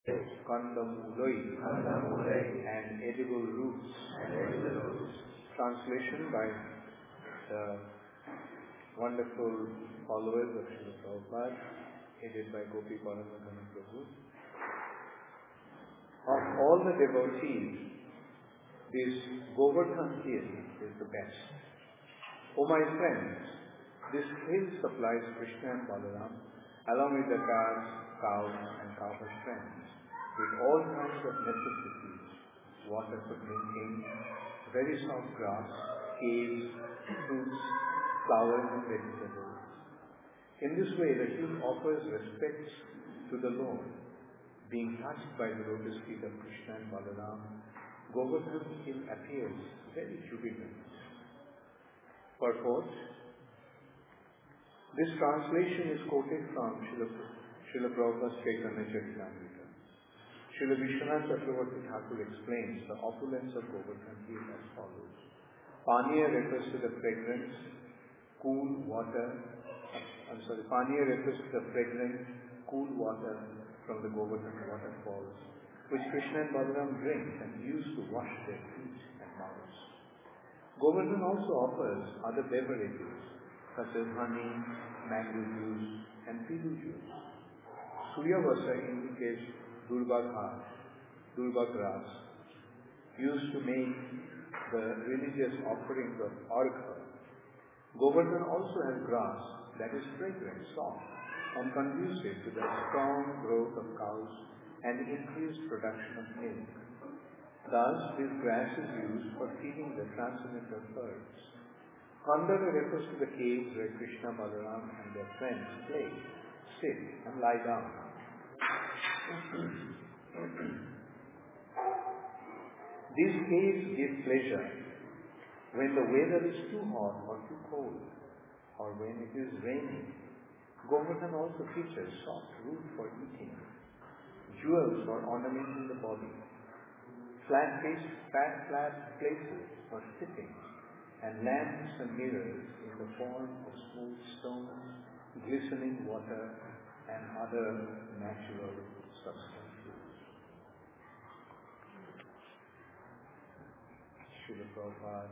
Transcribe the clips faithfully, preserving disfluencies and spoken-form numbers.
Kandamulai and edible roots. Translation by the wonderful followers of Srila Prabhupada, headed by Gopi Paramadana Prabhu. Of all the devotees, this Govardhan hill is the best. O my friends, this hill supplies Krishna and Balaram, along with the calves, cows and cowherd friends, with all kinds of necessities, water for drinking, very soft grass, caves, fruits, flowers and vegetables. In this way, the hill offers respects to the Lord. Being touched by the lotus feet of Krishna and Balaram, Govardhan hill appears very jubilant. Purport. This translation is quoted from Srila Prabhupada's Chaitanya Charitamrita. Srila Vishwanath Chakravarti Thakur explains the opulence of Govardhan hill as follows. Paniya refers to the fragrance, cool water, I'm sorry, Paniya refers to the fragrant, cool water from the Govardhan waterfalls, which Krishna and Balaram drink and use to wash their feet and mouths. Govardhan also offers other beverages such as honey, mango juice and pidu juice. Suryavasa indicates durba ghash, durba grass, used to make the religious offerings of argha. Govardhan also has grass that is fragrant, soft and conducive to the strong growth of cows and increased production of milk. Thus, this grass is used for feeding the transcendental herds. Kandara refers to the caves where Krishna, Balaram and their friends play, sit and lie down. These caves give pleasure when the weather is too hot or too cold, or when it is raining. Govardhan also features soft wood for eating, jewels for ornamenting the body, flat, face, flat, flat places for sitting, and lamps and mirrors in the form of smooth stones, glistening water, and other natural substances. Srila Prabhupada.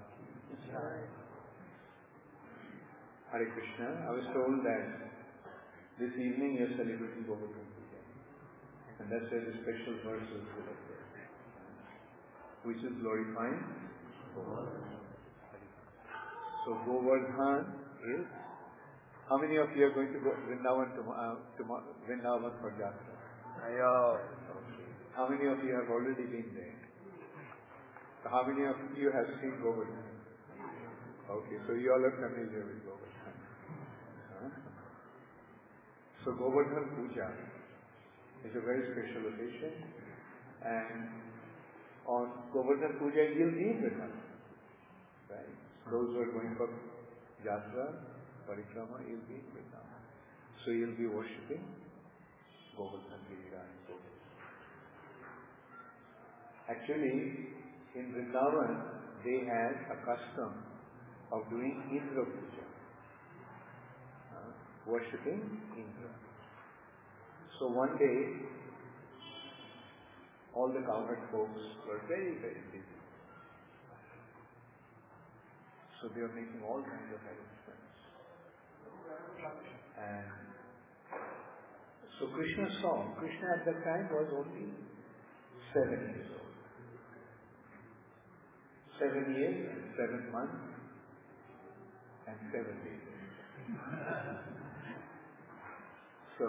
Hare Krishna. I was told that this evening you are celebrating Govardhan Puja. And that's why the special verse is put up there. Which is glorifying Govardhan. So Govardhan is, how many of you are going to go Vrindavan tomorrow, tomorrow, Vrindavan for Jatra? Okay. How many of you have already been there? So how many of you have seen Govardhan? Okay, so you all are familiar with Govardhan. Huh? So Govardhan Puja is a very special occasion, and on Govardhan Puja you'll be in Vrindavan, right? Those who are going for Jatra, Parikrama, you'll be in Vrindavan. So you'll be worshipping Govardhan Giriraj. Actually, in Vrindavan, they had a custom of doing Indra Puja, uh, worshipping Indra. So one day, all the cowherd folks were very, very busy. So they were making all kinds of arrangements. And so Krishna saw, Krishna at that time was only seven years old. Seven years and seven months and seven days. So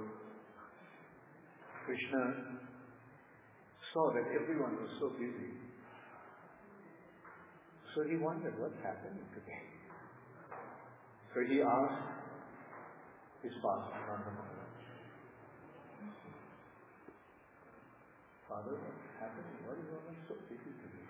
Krishna saw that everyone was so busy. So he wondered what's happening today. So he asked his father, Nanda Maharaj, Father, what's happening? Why is everyone so busy today?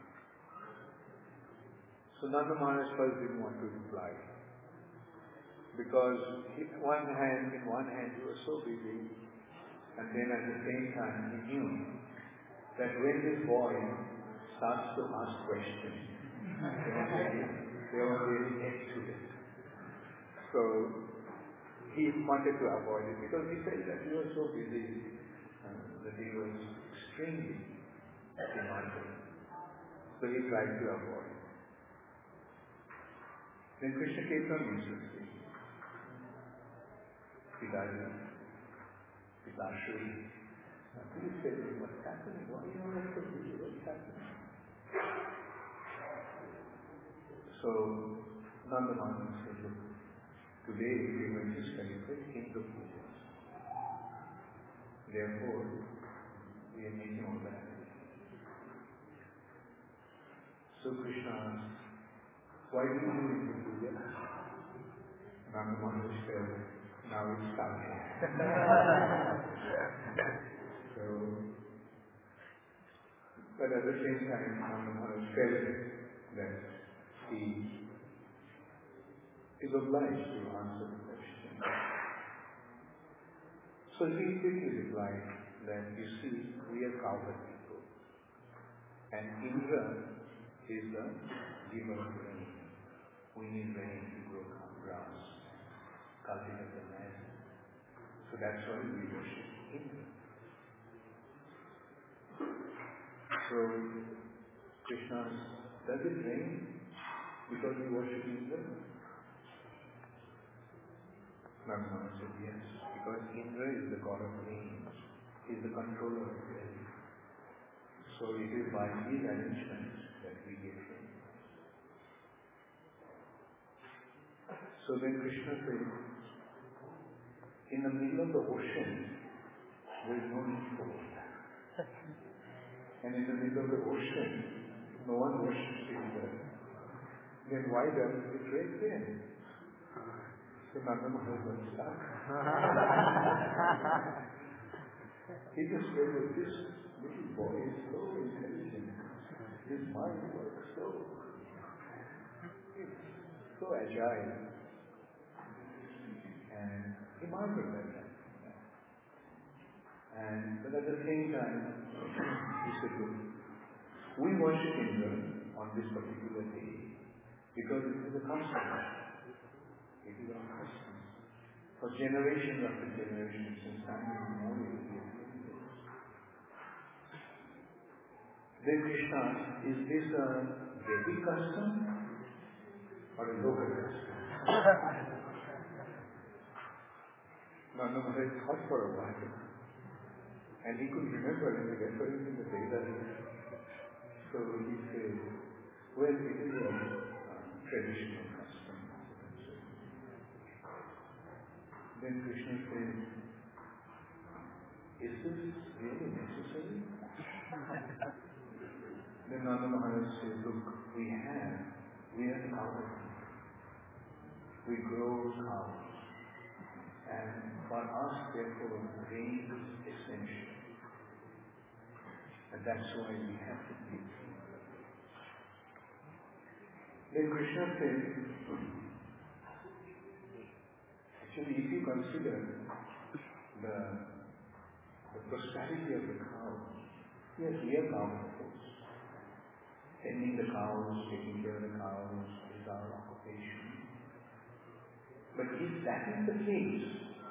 So Nanda Maharaj first didn't want to reply. Because he, one hand, in one hand he was so busy, and then at the same time he knew that when this boy starts to ask questions, they won't really get to it. So he wanted to avoid it because he said that you are so busy, uh, that he was extremely demanding. So he tried to avoid. Then Krishna kept on insisting. Pidaji, Pitashri, please tell me what's happening. Why are you not so busy? What's happening? So Nanda Maharaj said, look, today we are going to celebrate King of Pujas. Therefore, we are making all that. So Krishna asked, why do you do Indra Puja? Nanda Maharaj said, now it's starting. So, but at the same time, Nanda Maharaj felt that he is obliged to answer the question. So he quickly replied that, you see, we are cowherd people. And Indra is the giver of rain. We need rain to grow grass, cultivate the land. So that's why we worship Indra. So Krishna asks, does it rain because we worship Indra? Nanda said, yes, because Indra is the god of rain, he is the controller of rain. So it is by his arrangement that we get rain. So then Krishna said, in the middle of the ocean, there is no need for water. And in the middle of the ocean, no one worships Indra. Then why does it rain then? So Nanda Maharaj was stuck. He just said that this little boy is so intelligent. His mind works so, it's so agile. And he marveled at that. And but at the same time, he said, look, we worship Indra on this particular day because it is a custom. It is our custom. For generations after generations, since time immemorial, we have been this. Then Krishna asked, is this a Vedic custom or a local custom? Nanda Maharaj thought for a while, and he could remember and he referring to the Vedas. So he said, well, it is a uh, traditional custom. Then Krishna said, is this really necessary? Then Nanda Maharaj said, look, we have, we have cows. We grow cows. And for us, therefore, rain is essential. And that's why we have to be. Then Krishna said, actually, if you consider the, the prosperity of the cows, yes, we are cow couples. Tending the cows, taking care of the cows is our occupation. But if that is the case,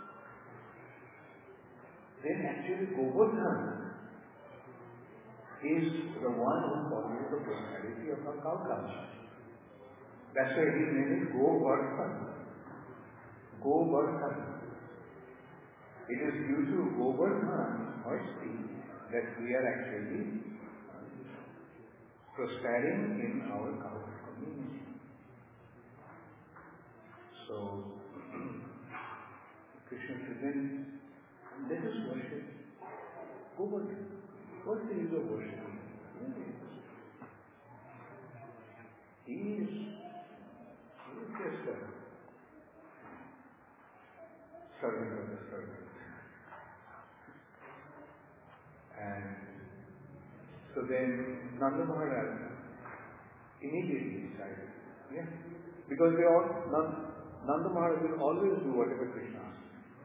then actually Govardhan is the one who follows the prosperity of our cow culture. That's why his name is Govardhan. Govardhan. It is due to Govardhan's mercy that we are actually prospering in our cow community. So, Krishna said, then let us worship Govardhan. What's the use of worshiping? He is, he is just a servant of the servant. And so then Nanda Maharaj immediately decided, yeah, because they all, Nanda, Nanda Maharaj will always do whatever Krishna asks.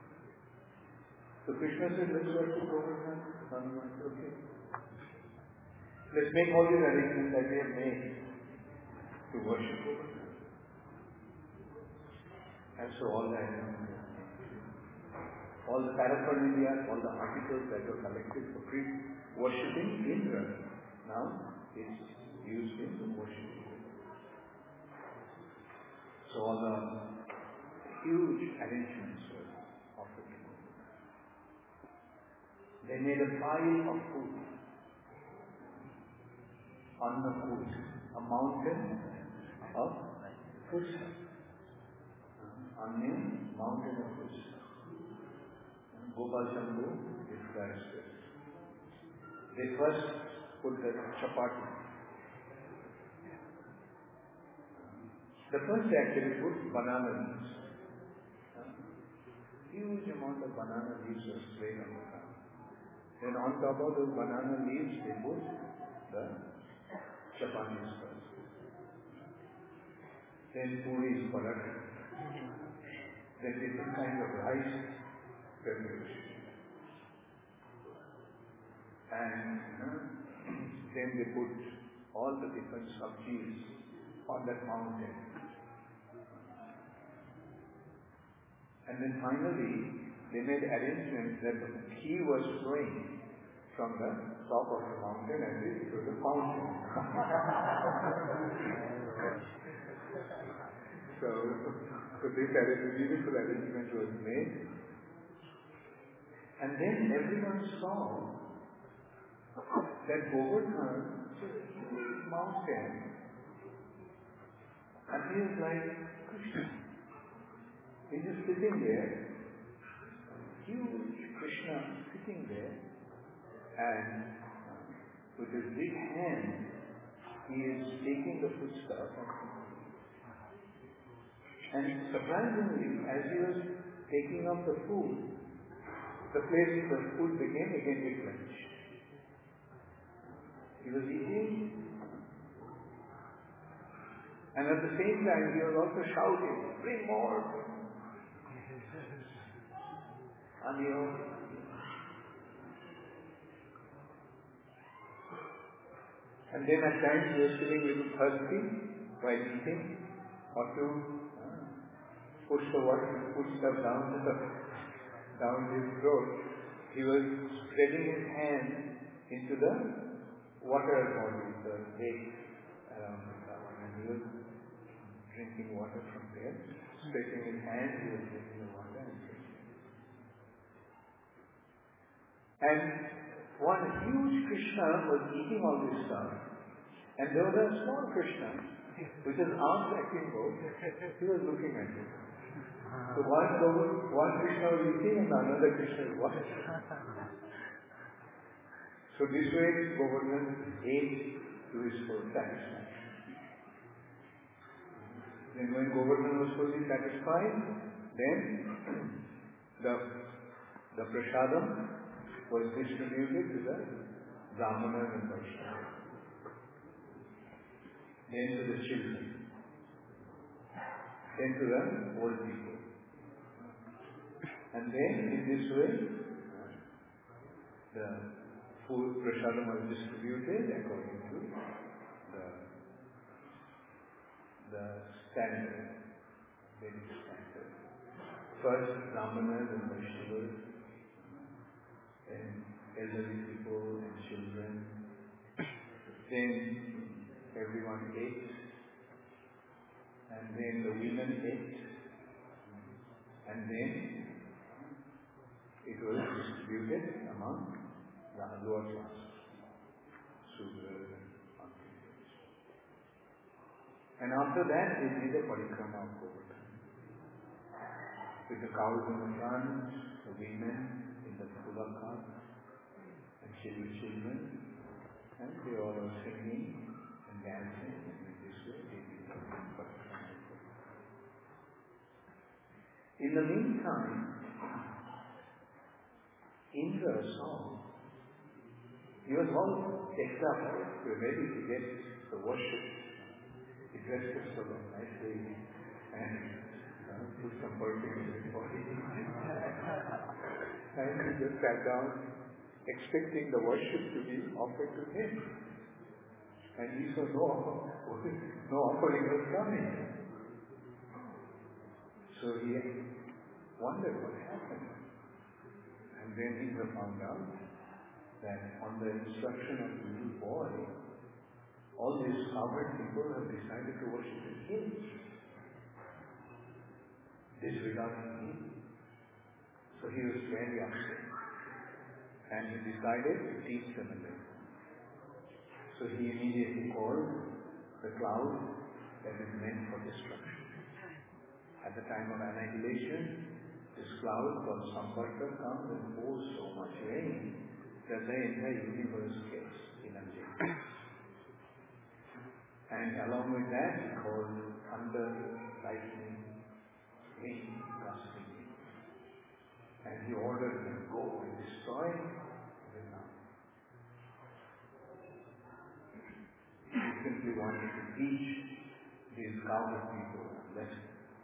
So Krishna said, let's worship Govardhan. Nanda Maharaj said, okay. Let's make all these arrangements that we have made to worship Govardhan. And so all that, all the paraphernalia, all the articles that were collected for pre-worshipping Indra. Now it's used in worshipping. So all the huge arrangements were offered to him. They made a pile of food on the food, a mountain of food stuff. On the mountain of food stuff. Gopal Shambhu describes this. They first put the chapati. The first actually put banana leaves. Huge amount of banana leaves were sprayed on the ground. Then on top of those banana leaves, they put the chapatis first. Then puris, paratha. Then different kinds of rice preparation. And uh, then they put all the different sabjis on that mountain. And then finally, they made arrangements that the ghee was flowing from the top of the mountain and it was a fountain. so, so this arrangement, beautiful arrangement was made. And then everyone saw that Govardhan was a huge mountain. And he is like Krishna. He's just sitting there, huge Krishna sitting there, and with his big hand, he is taking the foodstuff. And surprisingly, as he was taking up the food, the place the food became again replenished. He was eating, and at the same time he was also shouting, "Bring more!" And you know, and then at times he was feeling a little thirsty while eating, or to uh, push the water, push stuff down to the down his throat. He was spreading his hand into the water body, the lake around the tower, and he was drinking water from there. Stretching his hand, he was drinking the water and drinking. And one huge Krishna was eating all this stuff, and there was a small Krishna, which is arms akimbo, he was looking at it. So one, one Krishna was eating and another Krishna was watching. So this way Govardhan ate to his full satisfaction. Then when Govardhan was fully satisfied, then the, the prasadam was distributed to the Brahmanas and Vaishnavas. Then to the children. Then to the old people. And then in this way, the food prasadam was distributed according to the, the standard, Vedic standard. First Brahmanas and Vaishnavas, then elderly people and children. Then everyone ate, and then the women ate, and then it was distributed among the lower classes, Sudras and Antipas. And after that, they did a parikrama of Govardhan. With the cows in the front, the women in the Pula cart, and children, children, and they all were singing and dancing, and in this way they did the parikrama of Govardhan. In the meantime, Indra saw, he was all decked up, ready to get the worship. He dressed himself up nicely and uh, put some perfume in his body. And he just sat down, expecting the worship to be offered to him. And he saw no, no offering was coming. So he wondered what happened. And then Indra found out that on the instruction of the little boy, all these cowherd people have decided to worship in hills, disregarding him. So he was very upset. And he decided to teach them a lesson. So he immediately called the cloud that is meant for destruction. At the time of annihilation, this cloud called Samvarta comes and pours so much rain that the entire universe gets inundated. And along with that, he called thunder, lightning, rain, gusting. And he ordered them to go and destroy Vrindavan. He simply wanted to teach these cowherd people a lesson.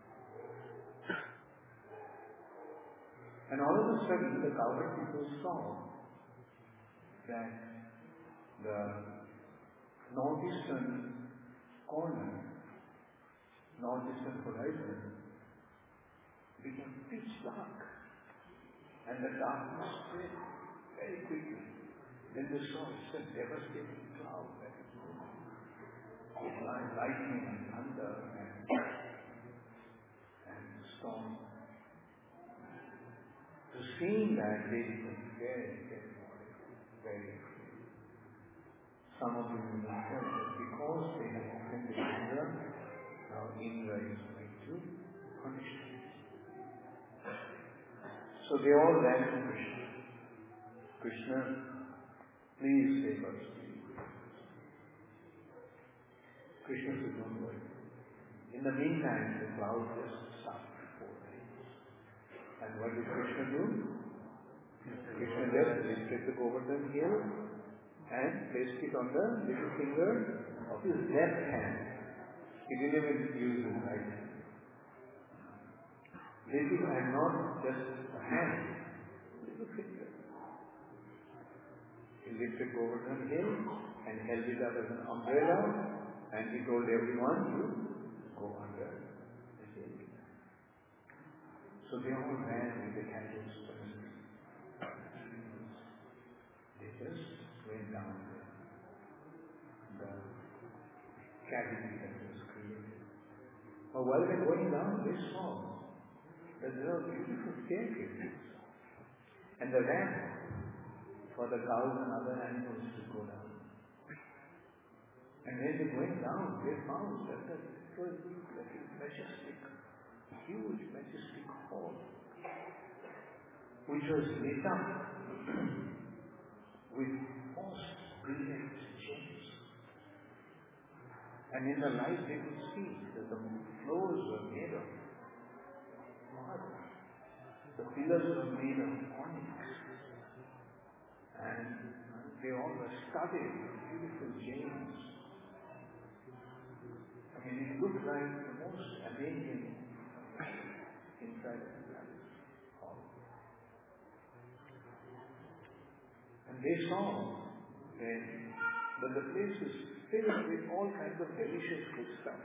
And all of a sudden, the cowherd people saw that the northeastern corner, northeastern horizon, became pitch dark. And the darkness spread very quickly. Then they saw it's a devastating cloud that is moving. With lightning and thunder and, and storm. So seeing that, they became very, very worried, very afraid. Some of them even felt that because they had offended Indra, now Indra is going to punish them. So they all ran to Krishna. Krishna, please save us. Krishna said, don't worry. In the meantime, the cloud just stopped before rain. And what did Krishna do? Krishna left, lifted the Govardhan hill and placed it on the little finger of his left hand. He didn't even use his right hand. Little and not just a hand, little finger. He lifted Govardhan hill and held it up as an umbrella, and he told everyone to go under the hill. So they all ran with the candles burning. They just went down the cavity that was created. But while they were going down, they saw that there are beautiful staircases. And the ramp for the cows and other animals to go down. And when they went down, they found that it was like a majestic, huge, majestic hall, which was lit up with most brilliant gems. And in the light they could see that the floors were made of marble. The pillars were made of onyx. And they all were studded with beautiful gems. I mean, it looked like the most amazing inside the palace hall. And they saw then that the place was filled with all kinds of delicious good stuff.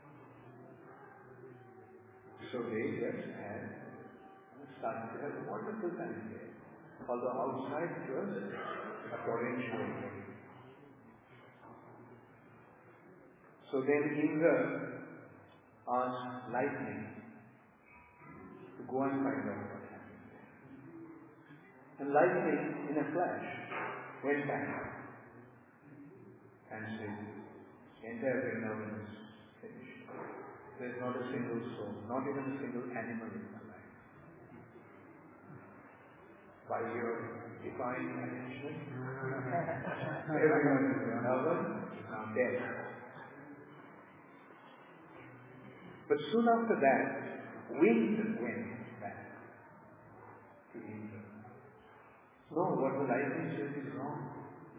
So they just had started to have a wonderful time there. Although outside it was a torrential rain. So then Indra asked lightning to go and find out what happened there. And lightning, in a flash, went back and said, entire Vrindavan is finished. There is not a single soul, not even a single animal in the life. By your divine arrangement, everyone in Vrindavan is now dead. But soon after that, wind went back to Indra. No, what the lightning says is wrong.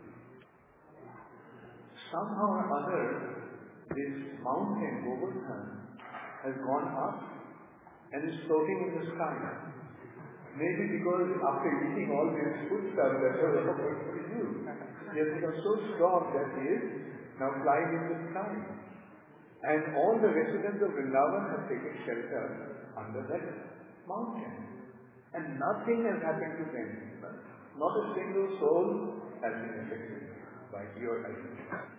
Somehow or other, this mountain, Govardhan, has gone up and is floating in the sky. Maybe because after eating all this food stuff that was offered for you, he has become so strong that he is now flying in the sky. And all the residents of Vrindavan have taken shelter under that mountain. And nothing has happened to them. Not a single soul has been affected by your identity.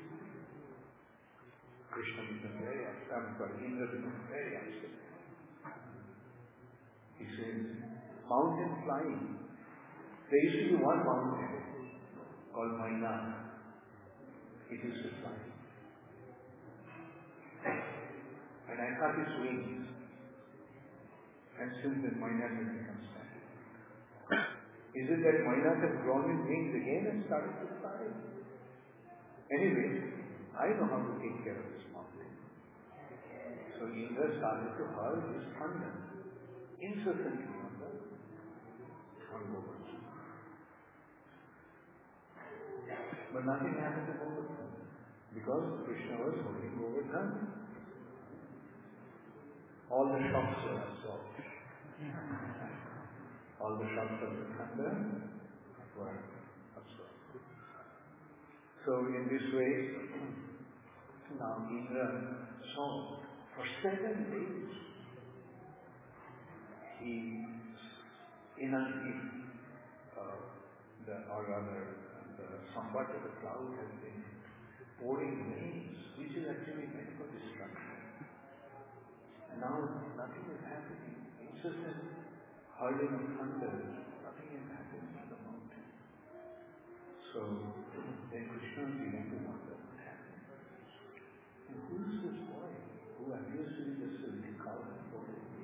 Krishna becomes very upset. I'm sorry, Indra becomes very upset. He says, mountain flying. There used to be one mountain called Maina. It used to fly. And I cut its wings. And since then, Maina has become static. Is it that Maina has grown its wings again and started to fly? Anyway, I know how to take care of this mountain. So Indra started to hurl his thunder incessantly on the on Govardhan. But nothing happened to Govardhan because Krishna was holding Govardhan. All the shocks were absorbed. All the shocks of the thunder were absorbed. So in this way, now Indra saw for seven days he inundated uh, the or rather the somewhat of the cloud has been pouring rains, which is actually meant for destruction. Now nothing is happening. It's just a hurling of thunder. Nothing is happening in the mountain. So then Krishna began to wonder what happened. And who is this boy who appears to be just a little cow and boy?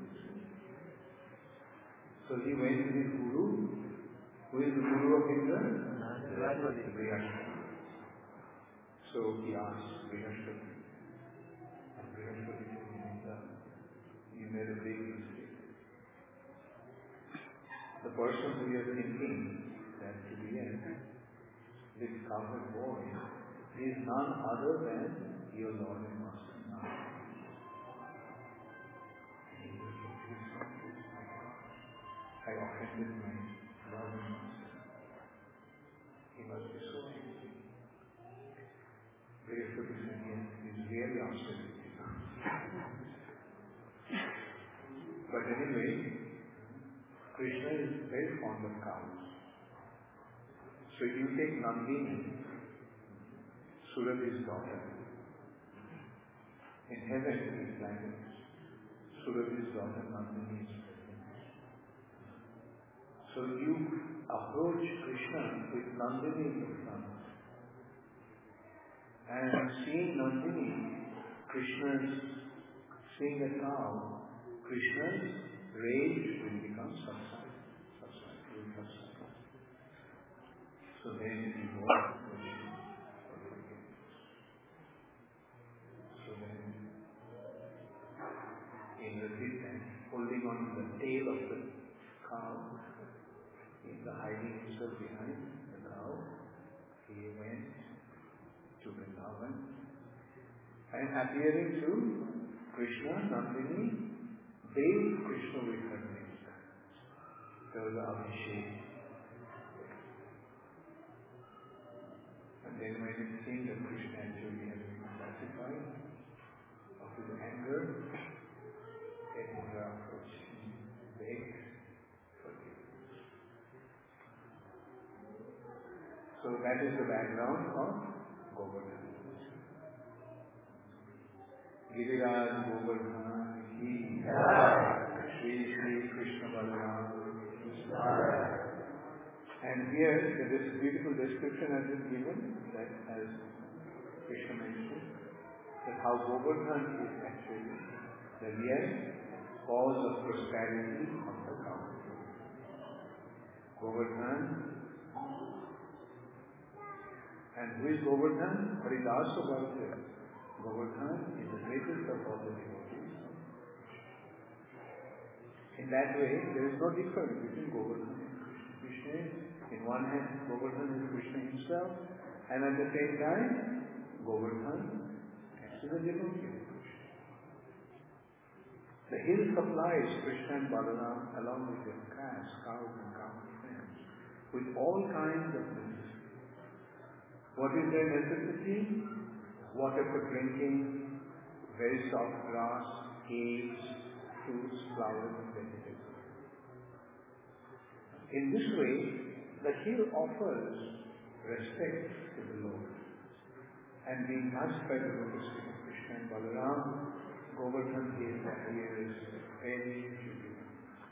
So he went to his guru. Who is the guru of Indra? Vrihashpati. So he asked Vrihashpati. And Vrihashpati said, Indra, you made a big mistake. The person who you are thinking that to the end, this cowherd boy, is none other than your Lord and Master Narayana. I offended my Lord and Master. He must be so angry. Very good again, he is really upset with you. But anyway, Krishna is very fond of cows. So you take Nandini, Surabhi's daughter. In heaven, these planets, Surabhi's daughter Nandini is present. So you approach Krishna with Nandini in the front. And seeing Nandini, Krishna's, seeing the cow, Krishna's rage will become subsided. Subsided, will subside. So then he walks Krishna for forgiveness. So then, in the distance, holding on to the tail of the cow, in the hiding himself behind the cow, he went to Vrindavan and appearing to Krishna, Nandini, bathed Krishna with her milk. There was Abhishek. And then when it seemed that Krishna actually had been satisfied of his anger, then Indra approached him, begged forgiveness. So that is the background of Govardhan. Giriraj Govardhan Ki Shri Shri Krishna Balaram. And here, this beautiful description has been given, that as Krishna mentioned, that how Govardhan is actually the real cause of prosperity of the cow. Govardhan. And who is Govardhan? Haridas Bharata. Govardhan is the greatest of all the devotees. In that way, there is no difference between Govardhan and Krishna. Krishna is, in one hand, Govardhan is Krishna himself, and at the same time, Govardhan is a devotee of Krishna. The hill supplies Krishna and Balaram along with their calves, cows and cow friends with all kinds of necessities. What is their necessity? Water for drinking, very soft grass, caves, fruits, flowers and vegetables. In this way, the hill offers respect to the Lord. And being touched by the lotus feet of Krishna and Balaram, Govardhan Hill appears very beautiful.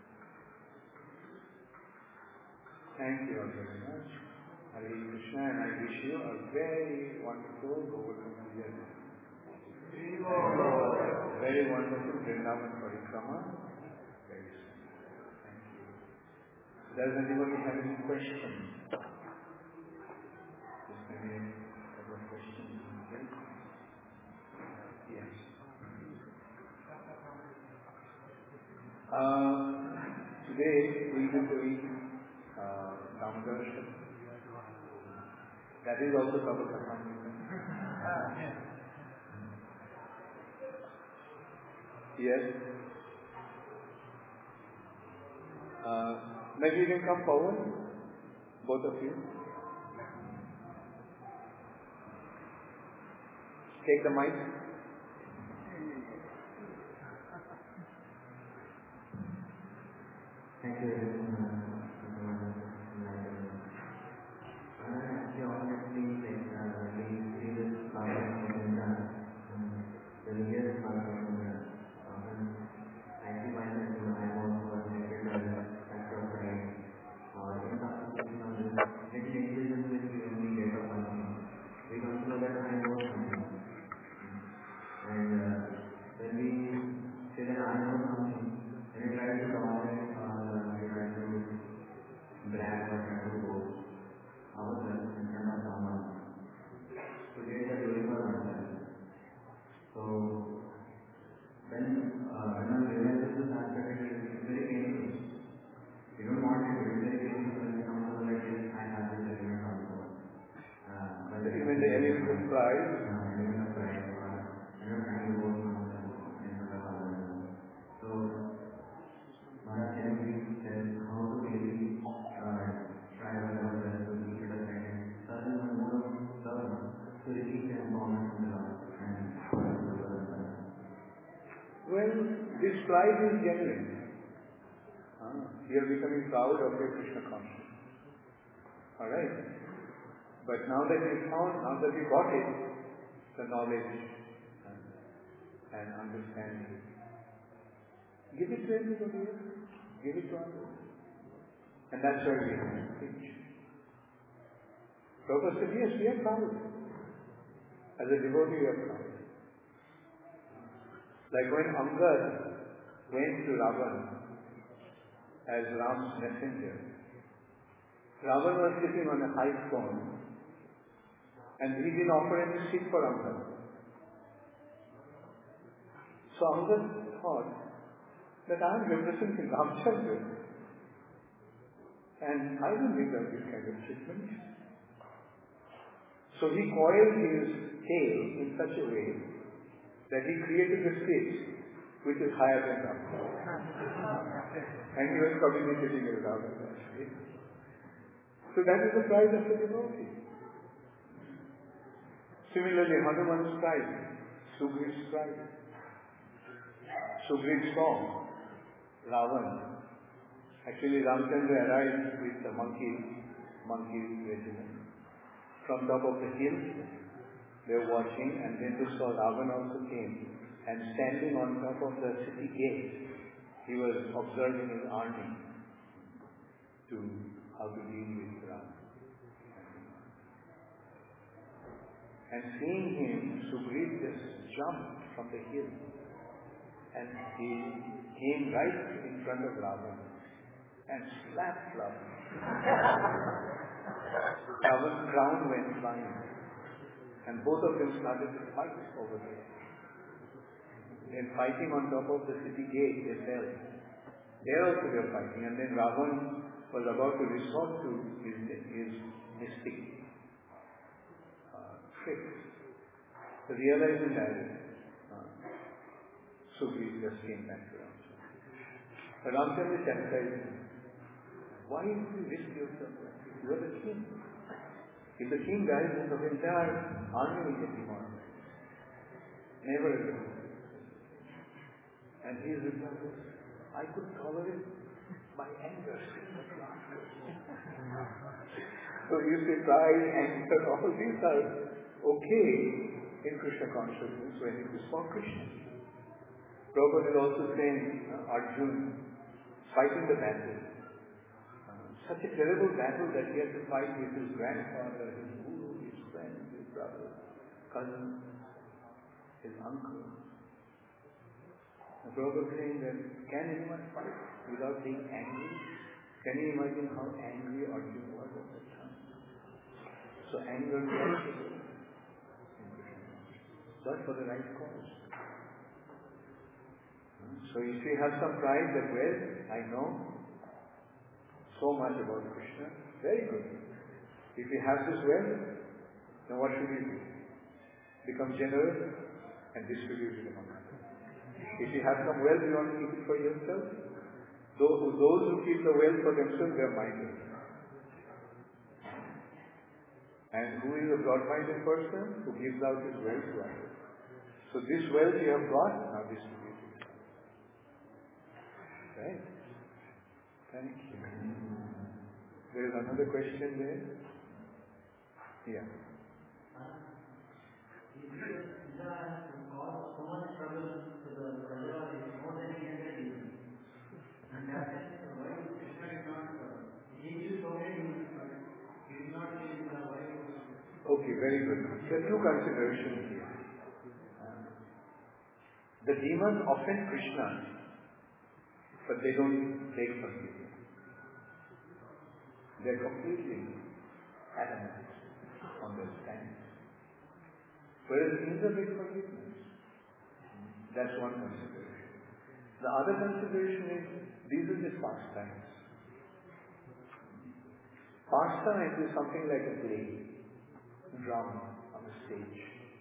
Thank you all very much. Hare Krishna, and I wish you a very wonderful Govardhan journey. Very wonderful Vrindavan Parikrama. Very soon. Thank you. Does anybody have any questions? Just maybe a couple of questions. Okay? Yes. Uh, today we will be doing uh, Damodar. That is also Prabhu Katha. Yes. Uh, maybe you can come forward, both of you. Take the mic. Thank you. This pride is genuine. Ah, you are becoming proud of your Krishna consciousness. Alright? But now that you found, now that you got it, the knowledge and, and understanding, give it to everybody else. Give it to others. And that's why we have to teach. Prabhupada said, yes, we are proud. As a devotee, we are proud. Like when Angad went to Ravan as Ram's messenger, Ravan was sitting on a high throne and he didn't offer any seat for Angad. So Angad thought that I am representing Ramchandra and I don't deserve this kind of treatment. So he coiled his tail in such a way that he created a space which is higher than Ram. And he was communicating with Ram. So that is the pride of the devotee. Similarly, Hanuman's pride, Sugri's pride. Sugri saw Ravan. Actually, Ramchandra arrived with the monkey, monkey regiment. From top of the hill, they were watching, and then they saw Ravan also came. And standing on top of the city gate, he was observing his army to how to deal with Ram. And seeing him, Sugriv just jumped from the hill and he came right in front of Ravan and slapped Ravan. Ravan's crown went flying and both of them started to fight over there. And fighting on top of the city gate, they fell. There also they were fighting, and then Ravan was about to resort to his, his mystic uh, tricks. So realizing that, uh, Sugri just came back to Ramchandra. But Ramchandra chastised him. Why do you risk yourself? You are the king. If the king dies, then the entire army will get demoralized. Never again. And his reply was, I could tolerate My anger. So you see, pride, anger, all these are okay in Krishna consciousness when it is for Krishna. Prabhupada is also saying, uh, Arjuna fighting the battle. Uh, such a terrible battle that he had to fight with his grandfather, his guru, his friend, his brother, cousin, his uncle. And Prabhupada is saying that, can anyone fight without being angry? Can you imagine how angry Arjuna was at that time? So anger is possible, but for the right cause. So if you have some pride that, well, I know so much about Krishna, very good. If you have this wealth, then what should you do? Become generous and distribute it among others. If you have some wealth, you want to keep it for yourself. Those who, those who keep the wealth for themselves, they are minded. And who is a broad-minded person? Who gives out his wealth to others. So this wealth you have got, now distribute it. Right? Thank you. There is another question there? Yeah. Okay, very good. There are two considerations here. Uh, the demons offend Krishna, but they don't take forgiveness. They are completely adamant on their stance. Whereas Indra takes forgiveness. That's one consideration. The other consideration is, these are just pastimes. Pastime is something like a play, drama on the stage.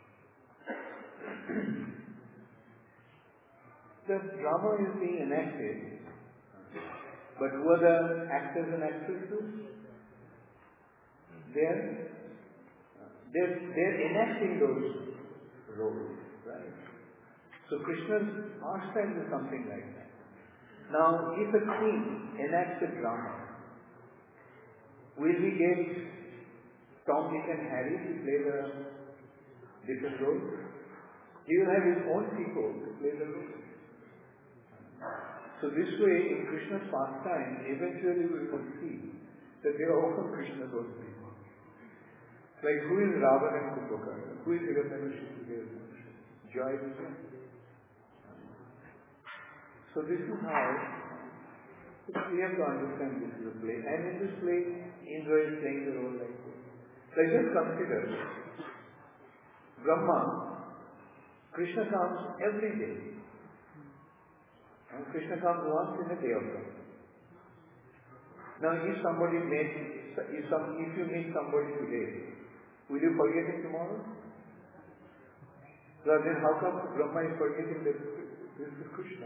The drama is being enacted, but who are the actors and actresses? They're, they're, they're enacting those roles, right? So Krishna's pastime is something like that. Now, if a king enacts a drama, will we get Tom, Dick and Harry to play the different roles? He will have his own people to play the roles. So this way, in Krishna's pastime, eventually we will see that they are all Krishna's own people. Like who is Ravana and Kumbhakarna? Who is Hiranyakashipu? Joy is one. So this is how we have to understand this is a play. And in this play, Indra is playing the role like this. Like just consider Brahma. Krishna comes every day. And Krishna comes once in a day of Brahma. Now if somebody met, if, some, if you meet somebody today, will you forget him tomorrow? So then how come Brahma is forgetting that this is Krishna?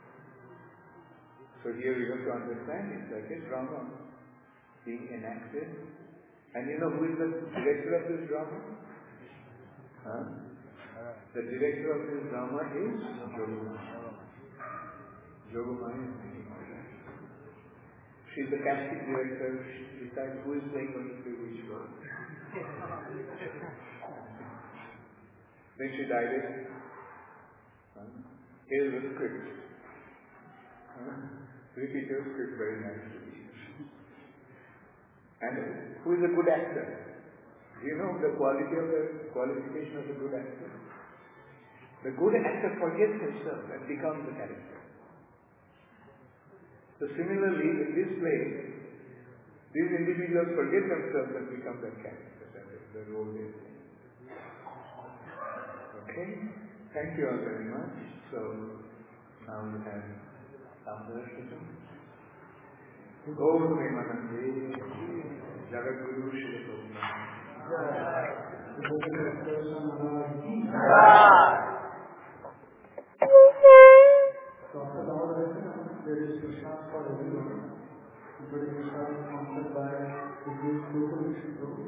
So here we have to understand it's like a drama being enacted. And you know who is the director of this drama? Huh? The director of this drama is Jogumaya. Jogumaya is making all that. She is the casting director. She decides who is playing on the which role. Then she directs. Huh? Here is the script. Huh? Repeat your script very nicely. And who is a good actor? Do you know the quality of the qualification of a good actor? The good actor forgets himself and becomes the character. So similarly, in this play, these individuals forget themselves and become the character, that is the role they play. Okay? Thank you all very much. So now we have Samdara Gaur Premanande, Jagat Guru Shri So after the all lesson, there is Prashad for everyone, including Prashad sponsored by the Guru Vishnu Prabhu.